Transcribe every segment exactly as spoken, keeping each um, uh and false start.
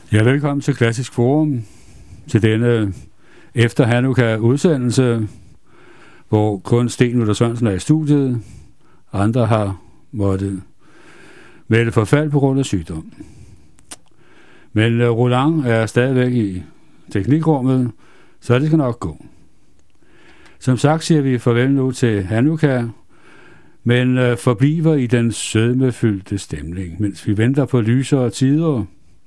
Ja, velkommen til Klassisk Forum, til denne efter Hanukkah udsendelse, hvor kun Sten Luther Sørensen er i studiet. Andre har måttet melde forfald på grund af sygdom. Men uh, Roland er stadigvæk i teknikrummet, så det skal nok gå. Som sagt siger vi farvel nu til Hanukkah, men uh, forbliver i den sødmefyldte stemning, mens vi venter på lysere tider.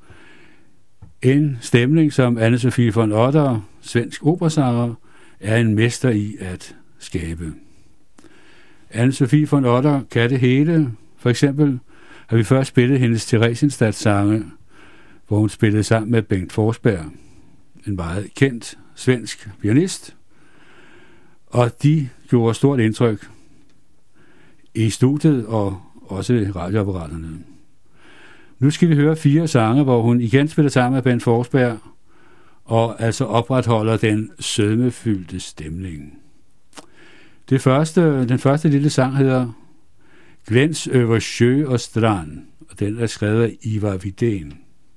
En stemning, som Anne-Sophie von Otter, svensk operasanger, er en mester i at skabe. Anne-Sophie von Otter kan det hele. For eksempel har vi først spillet hendes Theresienstadt-sange, hvor hun spillede sammen med Bengt Forsberg, en meget kendt svensk pianist. Og de gjorde stort indtryk i studiet og også i radioapparaterne. Nu skal vi høre fire sange, hvor hun igen spiller sammen med Bengt Forsberg, og altså opretholder den sødmefyldte stemning. Det første, den første lille sang hedder Gläns över sjö og strand, og den er skrevet af Ivar Widén.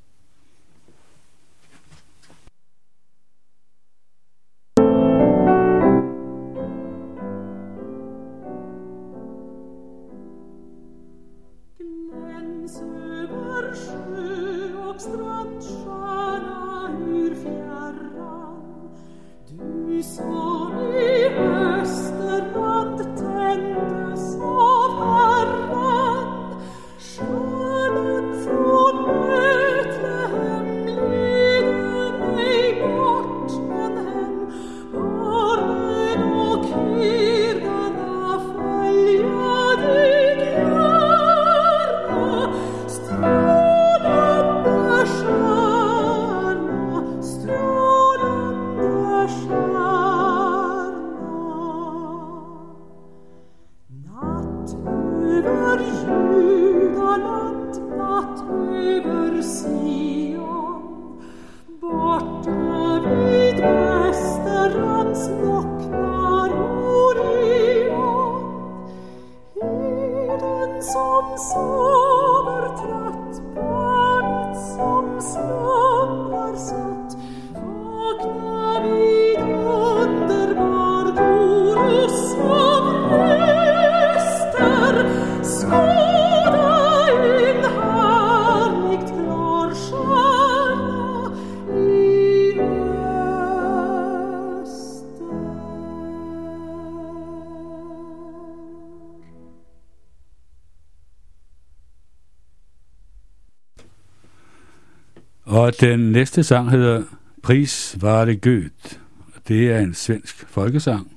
Og den næste sang hedder Pris var det Gud. Det er en svensk folkesang.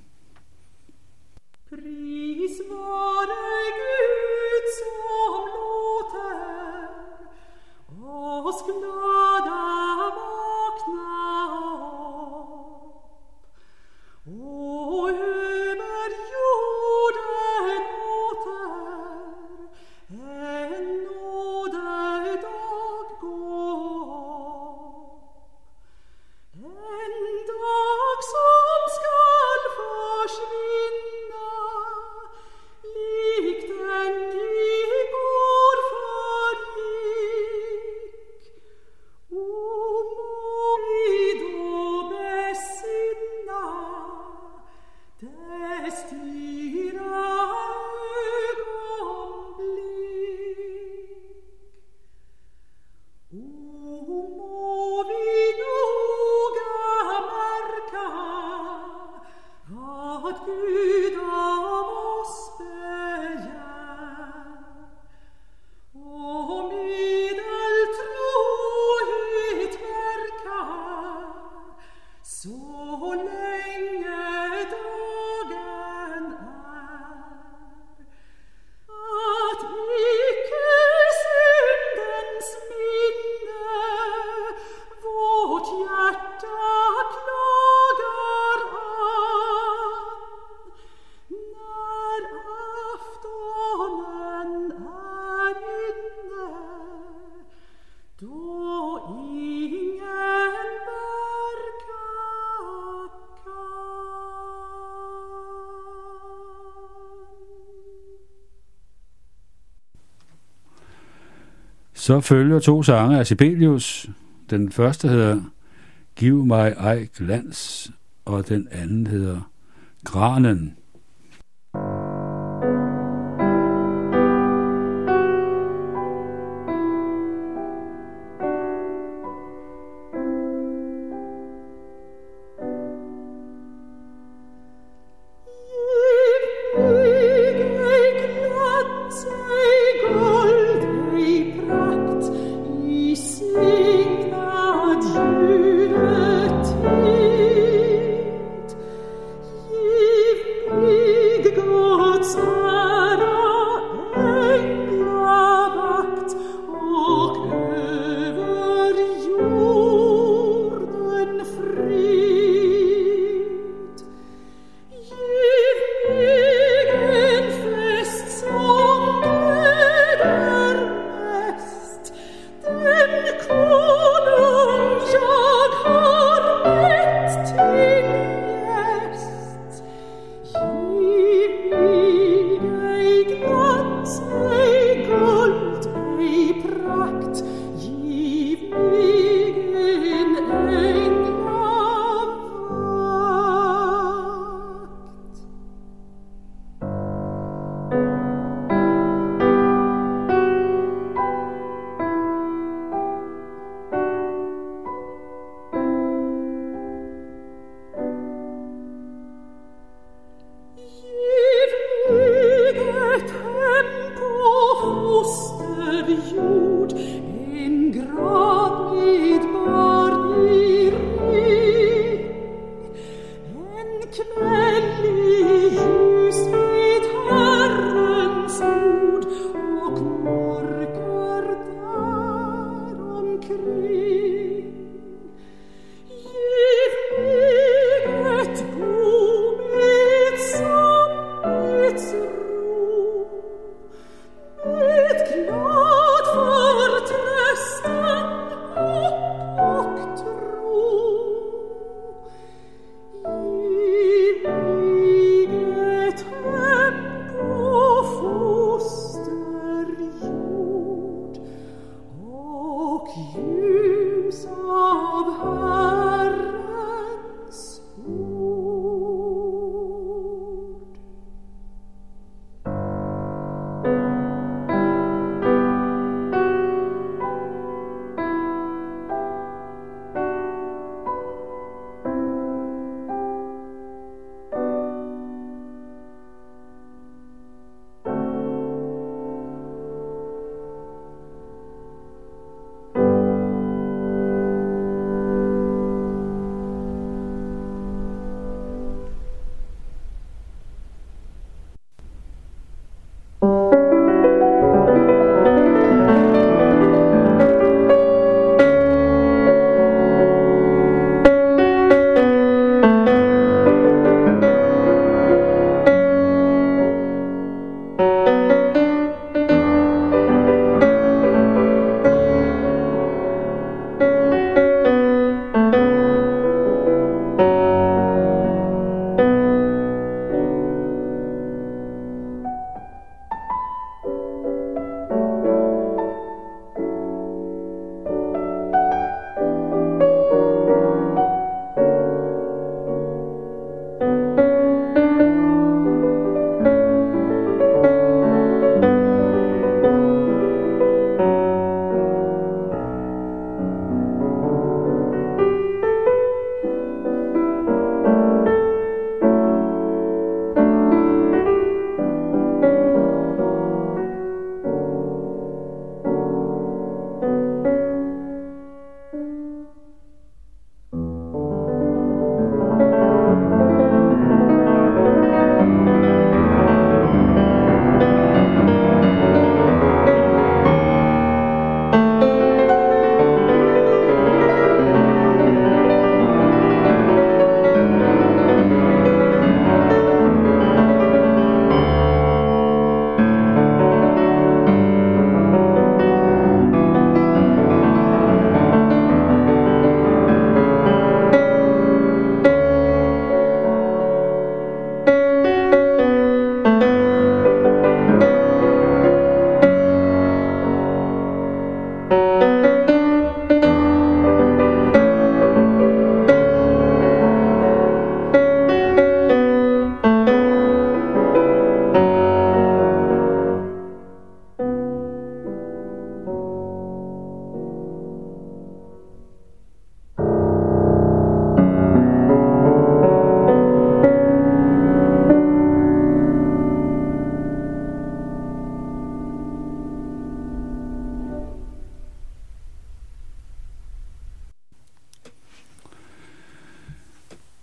Pris var det Gud som låter oss glada vakna upp, och över jorden låter en nådedag gå. En dag som skall försvinna, likt den igår förgick. O må vi då besinna dess dyra ögonblick. O må vi noga märka vad Gud av oss begär, och medel trohet verka så länge dagen är, att icke syndens minne vårt hjärta klagar an, när aftonen är inne, då ingen verka kan. Så følger to sange af Sibelius. Den første hedder Giv mig ej glans, og den anden hedder Granen. Giv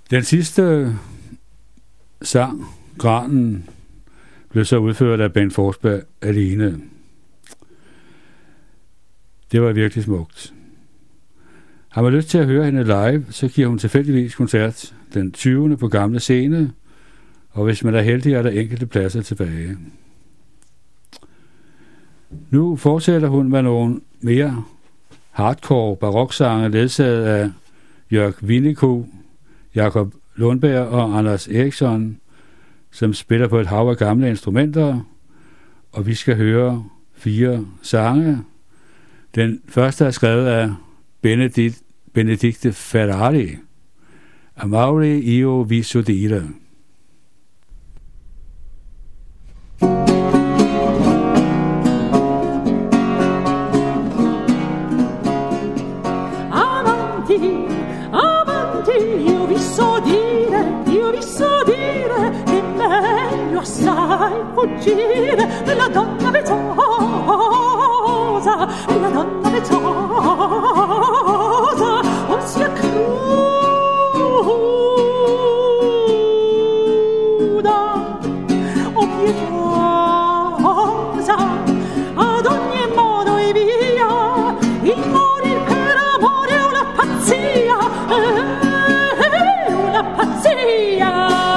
Den sidste sang, Granen, blev så udført af Bent Forsberg alene. Det var virkelig smukt. Har man lyst til at høre hende live, så giver hun tilfældigvis koncert den tyvende på Gamle Scene, og hvis man er heldig, er der enkelte pladser tilbage. Nu fortsætter hun med nogle mere hardcore baroksange, ledsaget af Jørg Winnekou, Jakob Lundberg og Anders Eriksson, som spiller på et hav af gamle instrumenter, og vi skal høre fire sange. Den første er skrevet af Benedikt, Benedikte Ferrari, Amore io vi sudire. Io vi so dire, io vi so dire che è meglio assai fuggire della donna vezzosa, della donna vezzosa, o sia cruda o pietosa, ad ogni modo e via, il morir per amore è una pazzia, pazzia.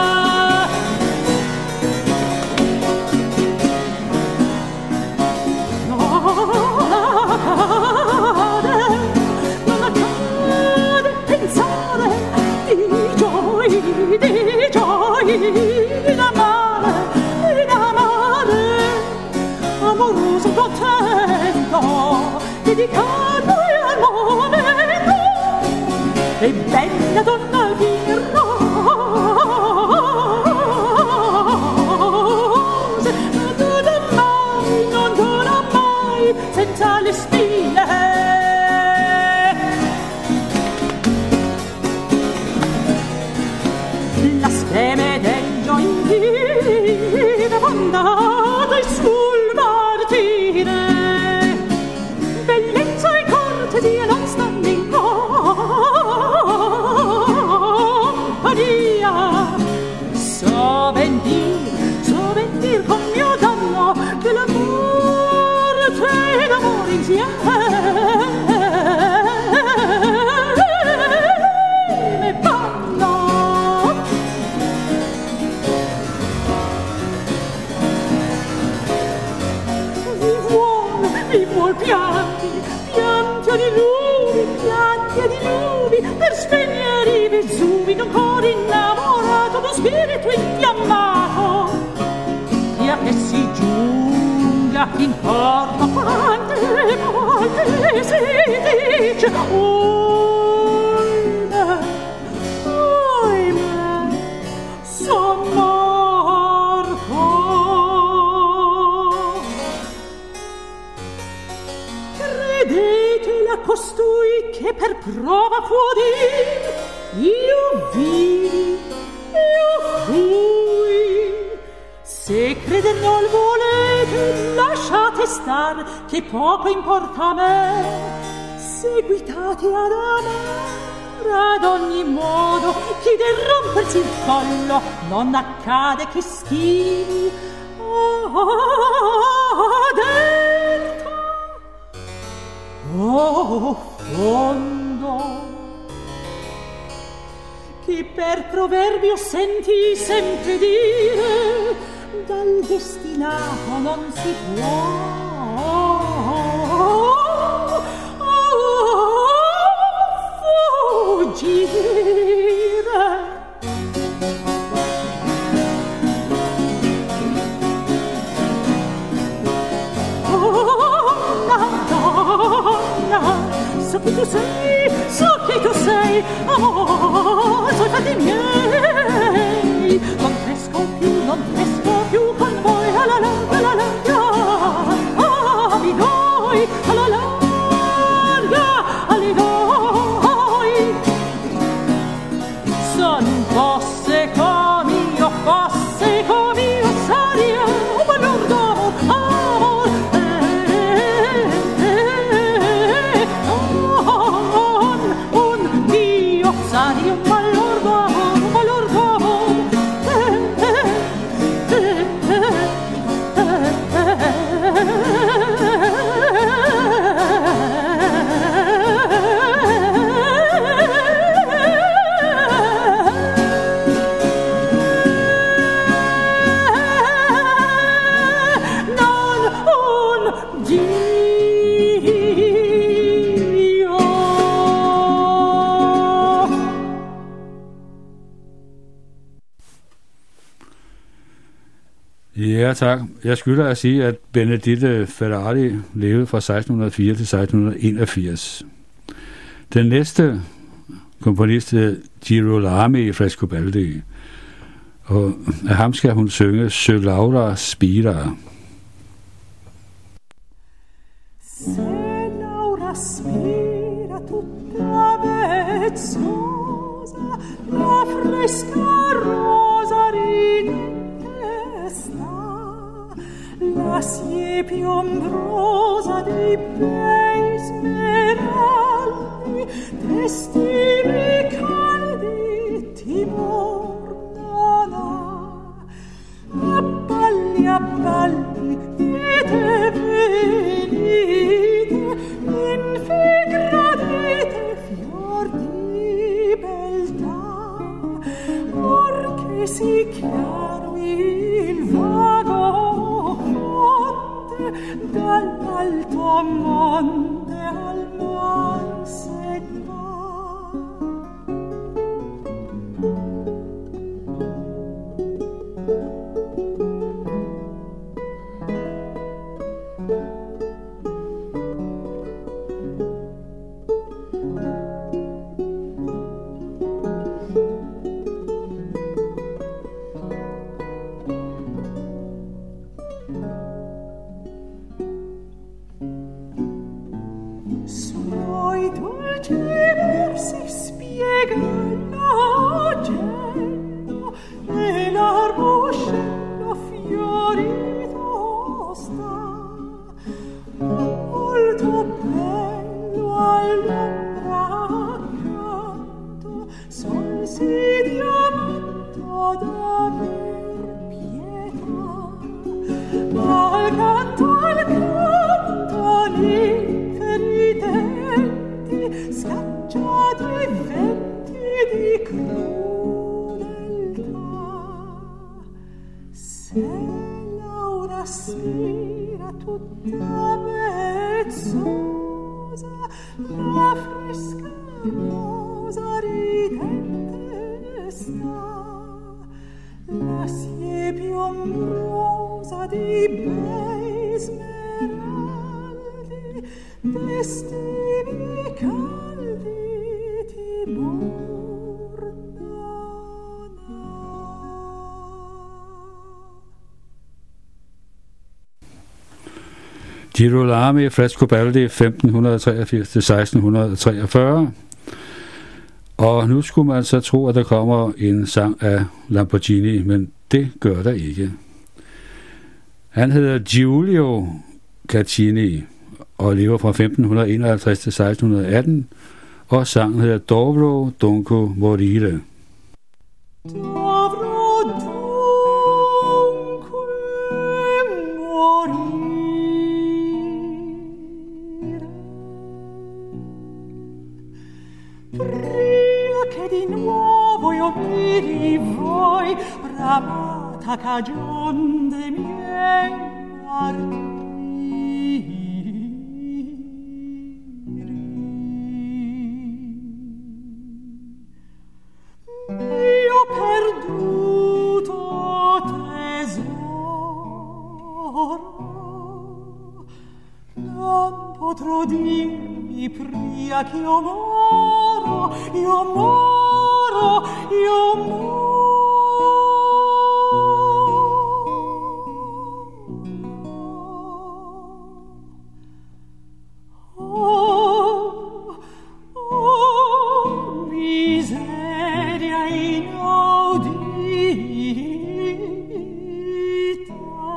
Non accade, non accade pensare di gioia, di gioia, in amare, in amare, amoroso contento, dedicato al momento, e bella donna virrò. Senza le spine, la speme del gioire fondata sul martire, bellezza e cortesia non stanno in compagnia. So ben dir, so ben dir con mio danno che l'amore e l'amore insieme vanno. Mi vuol, mi vuol pianti, pianti a diluvi, pianti a diluvi, per spegnere i Vesuvi d'un cuore innamorato, d'un spirito infiammato, via che si giunga in porto quante volte si dice oimè, oimè, son morto. Credetela costui che per prova può dir io vidi, io fui. Se creder non volete, lasciate star, che poco importa a me. Seguitate ad amare ad ogni modo, chi del rompersi il collo non accade che schivi aderta o fondo. Chi per proverbio senti sempre dire dal destinato non si può fuggire. Oh, donna, so chi tu sei, so chi tu sei, amore, sono fatti miei, non cresco più, non cresco più con voi, la la la la la la, ah, mi doi, la la la la, li doi, son fosse come io, fosse come io, saria un valor d'amor, amor, eh, eh, eh, non un Dio, saria Ja, tak. Jeg skylder at sige, at Benedetto Ferrari levede fra seksten hundrede og fire til seksten enogfirs. Den næste komponist er Girolamo Frescobaldi, og af ham skal hun synge Sø Laura Spira. Se Laura spira tutta vezzosa, la fresca rosa ridente sta, la siepe ombrosa dei bei smeraldi, testivi caldi timornana. Abballi, abballi, dite venite, infigradite fior di beltà, or che si chiaro il vago monte, dall'alto monte al mar se va. Suoi dolci versi spiega l'agello e l'arboscello fiorito sta, molto bello all'ombra accanto, sol si diamanto d'aver pietà, al canto al canto ridenti, scacciati venti di crudeltà. Se Laura spira tutta vezzosa, la fresca rosa ridente sta, la siepe ombrosa di bei smeraldi, d'estivi caldi timornana. Girolamo Frescobaldi femten treogfirs til seksten treogfyrre. Og nu skulle man så tro, at der kommer en sang af Lamborghini, men det gør der ikke. Han hedder Giulio Caccini og lever fra femten enoghalvtreds til seksten atten, og sangen hedder Dovrò dunque morire. Dovrò dunque morire, prima che di nuovo io miri voi, bramata cagion de miei martiri. Io perduto tesoro, non potrò dirmi pria che io moro, io moro, io moro. Oh, oh, miseria inaudita,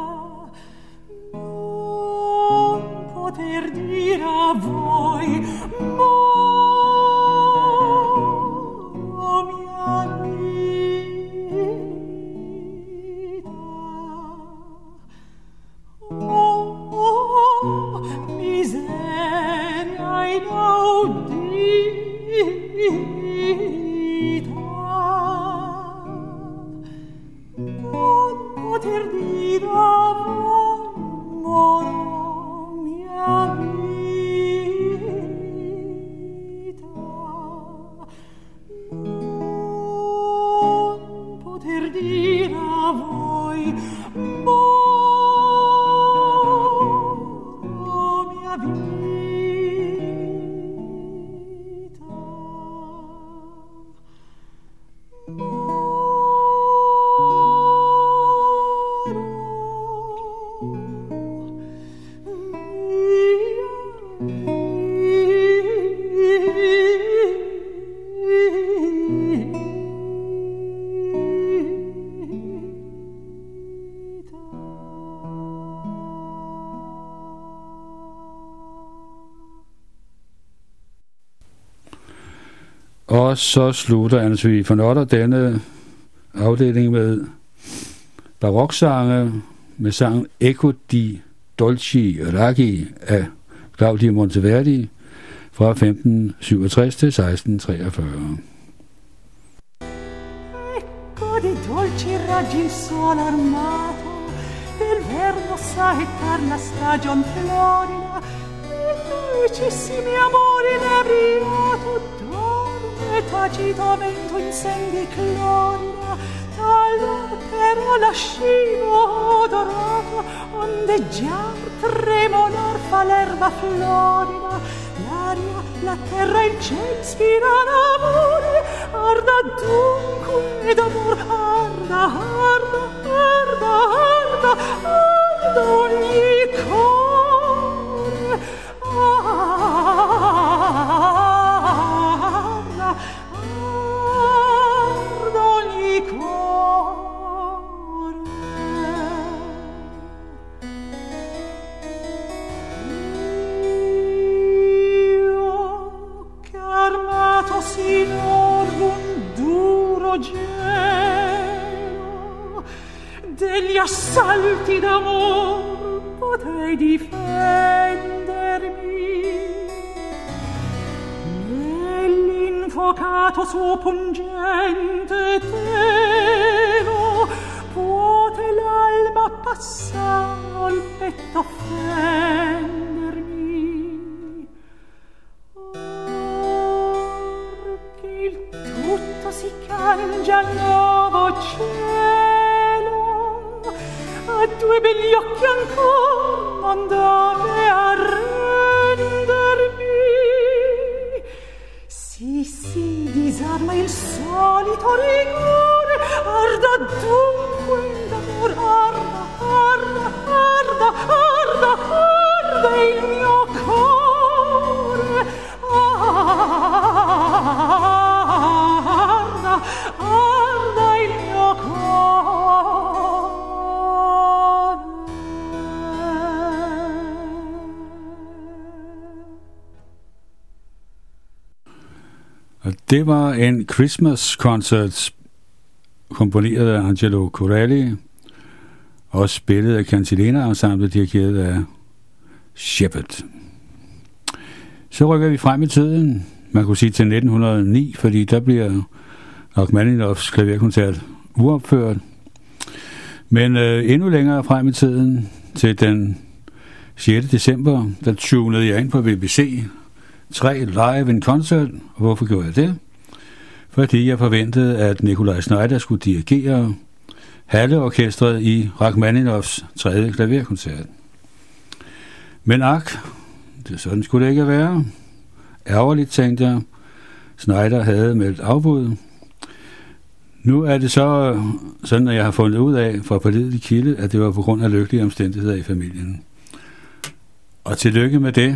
non poter dire a voi, moro mia vita. Og så slutter Anne-Sophie von Otter denne afdeling med baroksange med sangen Eco di Dolci Raggi af Claudio Monteverdi fra femten syvogtres til seksten treogfyrre. Ecco di dolci raggi il sol armato del verno saettar la stagion florida e dolcissimi amori inebriato dorme tacito vento incendi clorida dall'altero lascivo odorato ondeggiar tremolar fa l'erba florida l'aria, la terra e il cielo ispirano amore arda dunque d'amor arda, arda, arda, arda arda ogni cuore arda, arda ogni cuore io che armato sinor d'un duro gelo degli assalti d'amor potei difendermi nell'infocato suo pungente telo puote l'alma passare al petto fendermi or che il tutto si cangia al nuovo cielo a due begli occhi ancor non dove arrendermi sì sì disarma il solito rigore arda dunque d'amor arda arda arda arda arda il mio cuore arda arda il mio Og det var en Christmas-koncert komponeret af Angelo Corelli og spillet af Cantilena-ensemblet dirigeret af Shepard. Så rykker vi frem i tiden, man kunne sige til nitten hundrede og ni, fordi der bliver Rachmaninoffs klaverkoncert uopført. Men øh, endnu længere frem i tiden, til den sjette december, der tunede jeg ind på B B C tre live en koncert. Hvorfor gjorde jeg det? Fordi jeg forventede, at Nikolaj Znaider skulle dirigere Halle-orkestret i Rachmaninoffs tredje klaverkoncert. Men ak, det sådan skulle det ikke være. Ærgerligt, tænkte jeg. Znaider havde meldt afbud. Nu er det så sådan, at jeg har fundet ud af fra pålidelig kilde, at det var på grund af lykkelige omstændigheder i familien. Og tillykke med det.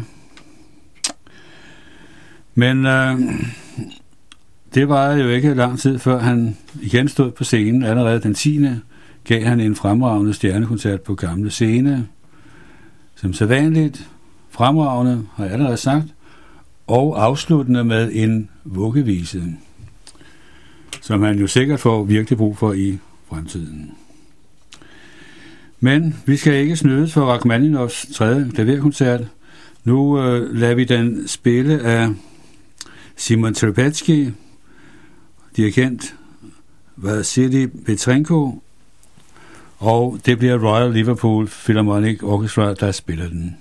Men øh, det varede jo ikke lang tid, før han igen stod på scenen. Allerede den tiende gav han en fremragende stjernekoncert på Gamle Scene. Som sædvanligt, fremragende, har jeg allerede sagt, og afsluttende med en vuggevise, som han jo sikkert får virkelig brug for i fremtiden. Men vi skal ikke snydes for Rachmaninoffs tredje klaverkoncert. Nu øh, lader vi den spille af Simon Trepetsky, dirigent Vasily Petrenko, og det bliver Royal Liverpool Philharmonic Orchestra, der spiller den.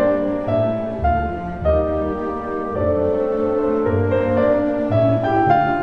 Thank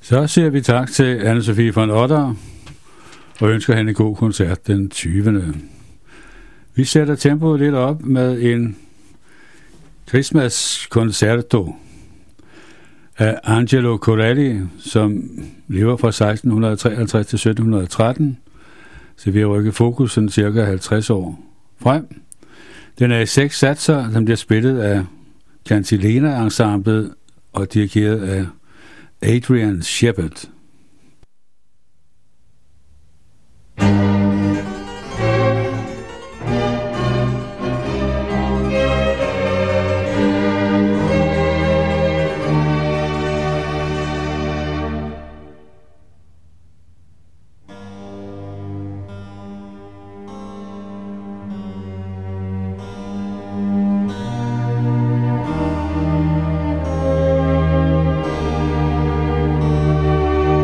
Så siger vi tak til Anne-Sophie von Otter og ønsker hende en god koncert den tyvende Vi sætter tempoet lidt op med en Christmas Concerto af Angelo Corelli, som lever fra seksten treoghalvtreds til sytten tretten, så vi har rykket fokusen cirka halvtreds år frem. Den er i seks satser, som bliver spillet af Cantilena-ensemblet og dirigeret af Adrian Shepard. Thank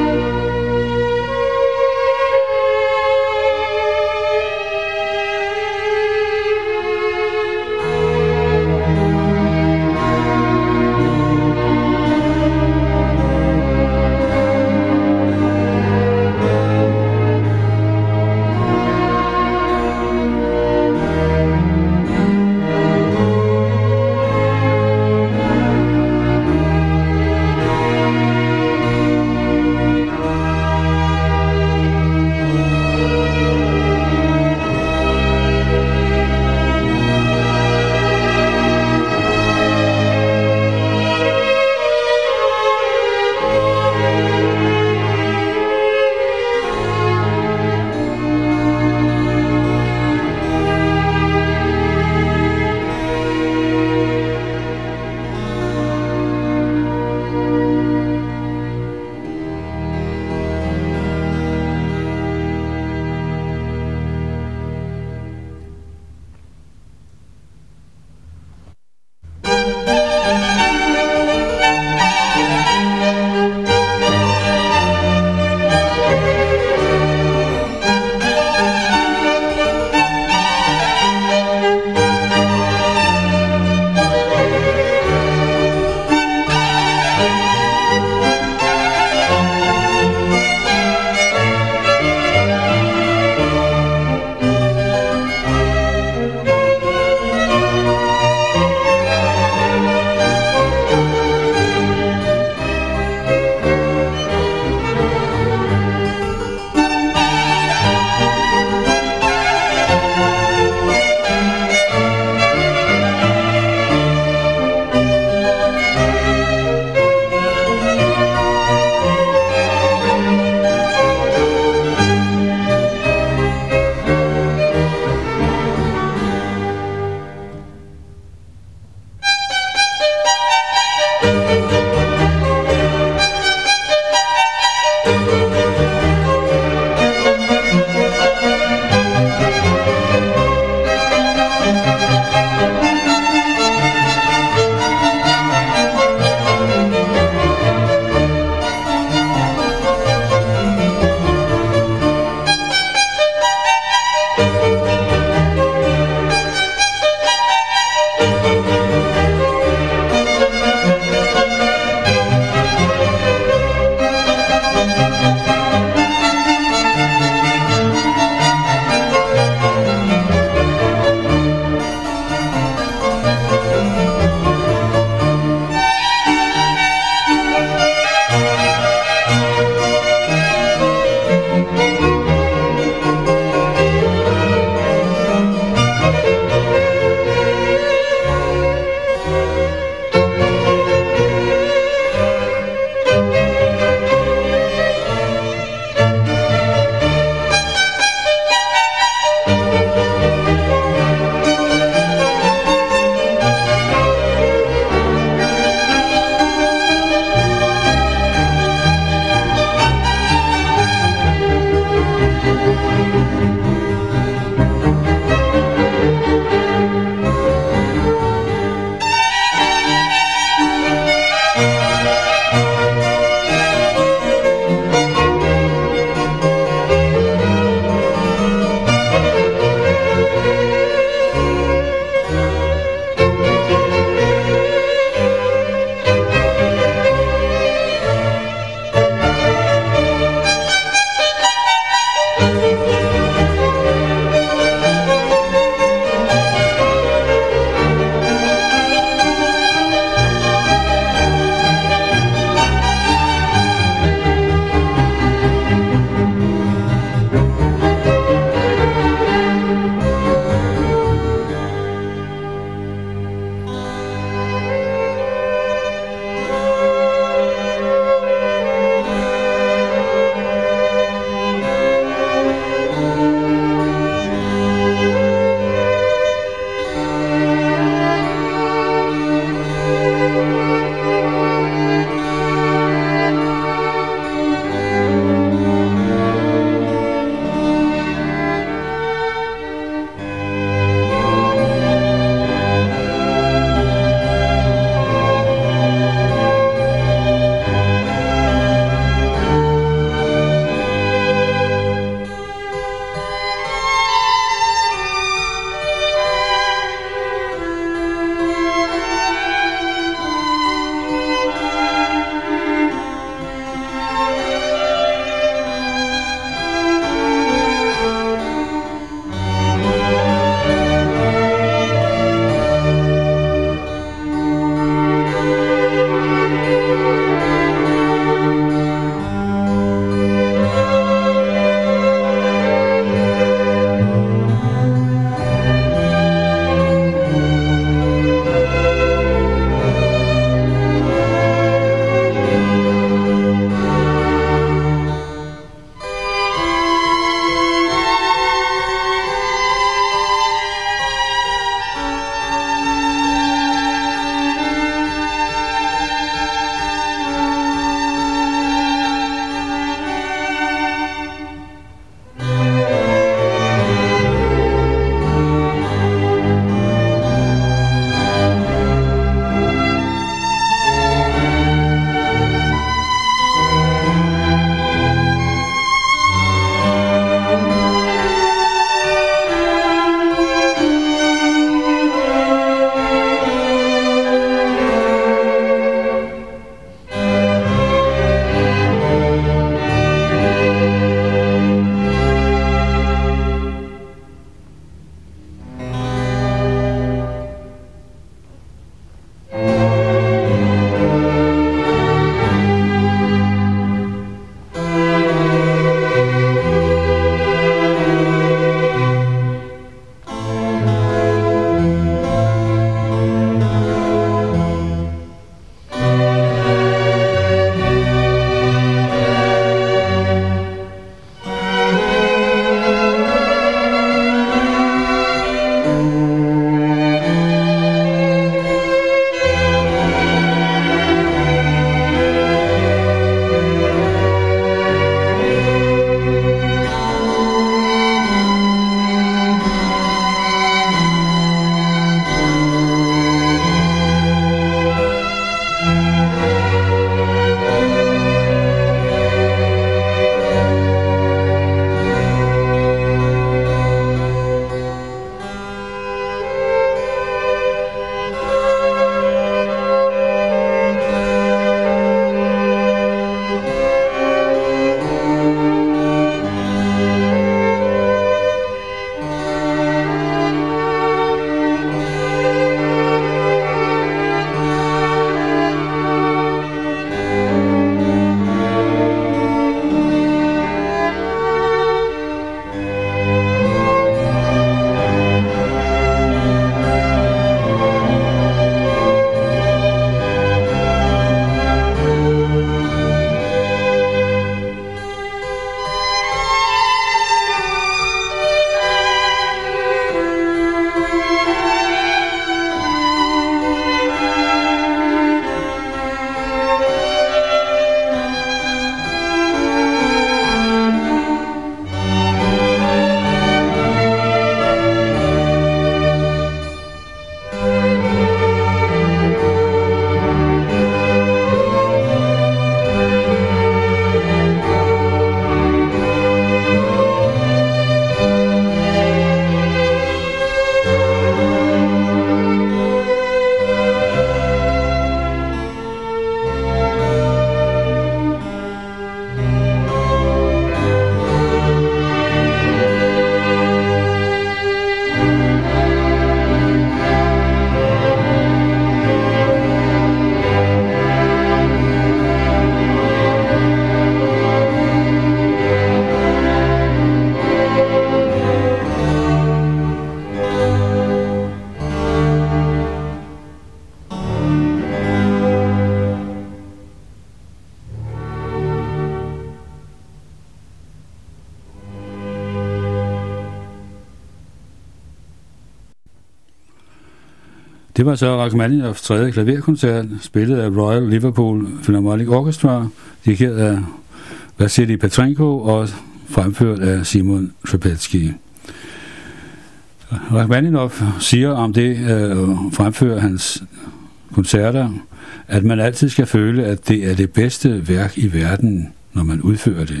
Det var så Rachmaninoffs tredje klaverkoncert, spillet af Royal Liverpool Philharmonic Orchestra, dirigeret af Vasily Petrenko og fremført af Simon Trpetsky. Rachmaninoff siger om det, øh, fremfører hans koncerter, at man altid skal føle, at det er det bedste værk i verden, når man udfører det.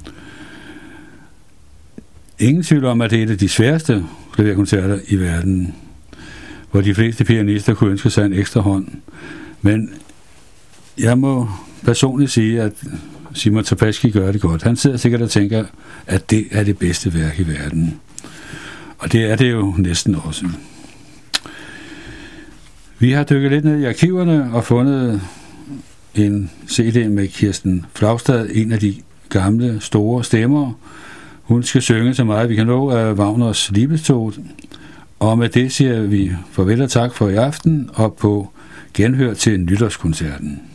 Ingen tvivl om, at det er et af de sværeste klaverkoncerter i verden, hvor de fleste pianister kunne ønske sig en ekstra hånd. Men jeg må personligt sige, at Simon Trpetsky gør det godt. Han sidder sikkert og tænker, at det er det bedste værk i verden. Og det er det jo næsten også. Vi har dykket lidt ned i arkiverne og fundet en C D med Kirsten Flagstad, en af de gamle store stemmer. Hun skal synge så meget, vi kan nå af Wagners Liebestod. Og med det siger vi farvel og tak for i aften, og på genhør til nytårskoncerten.